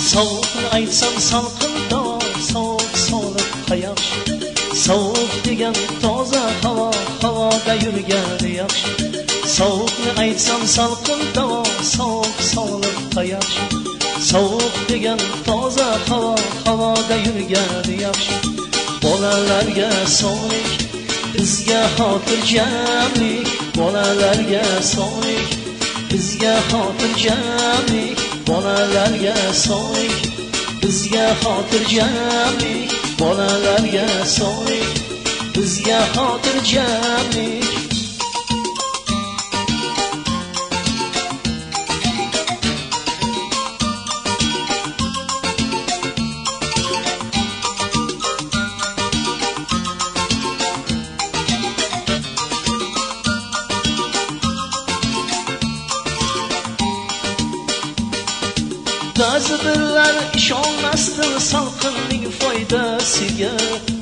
sovuqni aytsam salqinda, sovuq solib qayoqshi. Sovuq degan toza havo, havoda yurgani yaxshi. Sovuqni aytsam salqinda, sovuq solib qayoqshi. Sovuq degan toza havo, havoda yurgani yaxshi. Bolalarga sog'lik, bizga xotirjamlik. Bolalarga sog'lik, bizga xotirjamlik. Bolalarga sog'lik, bizga xotirjamlik. Bolalarga sog'lik, bizga xotirjamlik. Ba'zi birlar ishonmasdi salqinning foydasiga.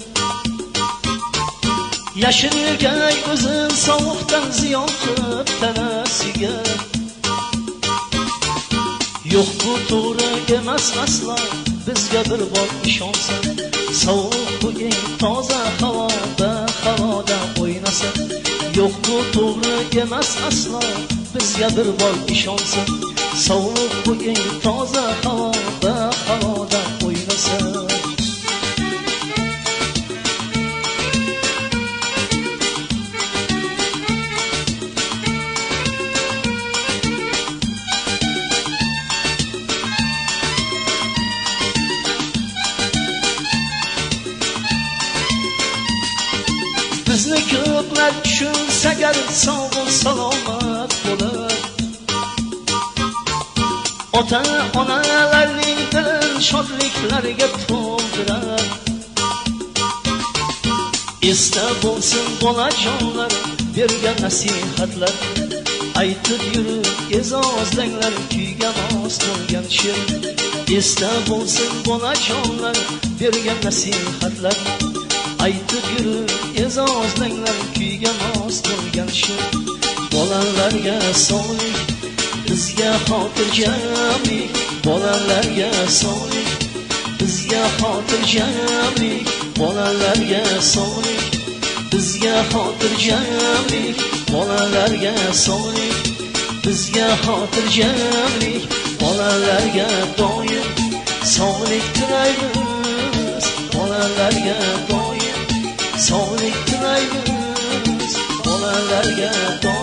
Yashirgay o'zin sovuqdan ziyon qilib tanasiga. Yo'q, bu to'g'ri emas aslo, bizga bir bor ishonsa. Sovuq bu eng toza havoda, havoda o'ynasa. Yo'q, bu to'g'ri emas aslo, bizga bir bor ishonsa. Sovuq bu eng toza havoda, havoda o'ynasa. Bizni ko'plar tushunsa gar sog' salomat bo'lar. Ota-onalarning dilin shodliklarga to'ldirar. Esda bo'lsin bolajonlar bergan nasihatlar. Aytib yurib e'zozlanglar kuyga mos bo'lgan she'r. Esda bo'lsin bolajonlar bergan nasihatlar. Aytib yurib e'zozlanglar kuyga mos bo'lgan she'r. Bolalarga sog'lik, bizga xotirjamlik. Bolalarga sog'lik, bizga xotirjamlik. Bolalarga sog'lik, bizga xotirjamlik. Bolalarga sog'lik, bizga xotirjamlik. Bolalarga doim sog'lik tilaymiz. Bolalarga doim sog'lik tilaymiz. Bolalarga doim